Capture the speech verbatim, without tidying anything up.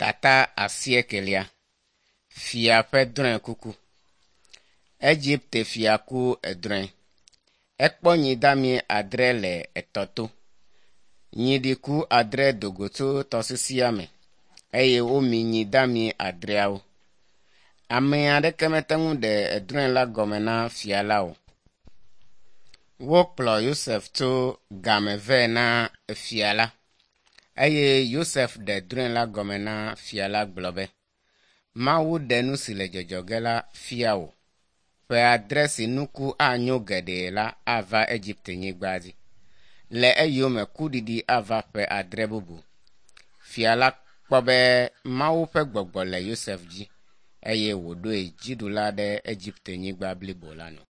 Tata asiekelia fia pedren kuku. Egypte fia ku edren. Ekpo nyidami adre le etoto. Nyidiku adre dogoto tosisiame. Eye omi nyidami adreao. Ame ade kemetengu de edren la gomena fia lao. Wokplo Yosef to gameve na fia la. Eye Yosef de dren la gomena fia la globe. Ma wu denu sile jojogela fia o. Pe adresi nuku anyo gede la ava Egypte nyigbazi. Le eyome kudidi ava pe adrebubu. Fia la kpobe ma wu pe gbogbo le Yosef ji. Eye wodo e jidula de Egypte nyigba blibo lano.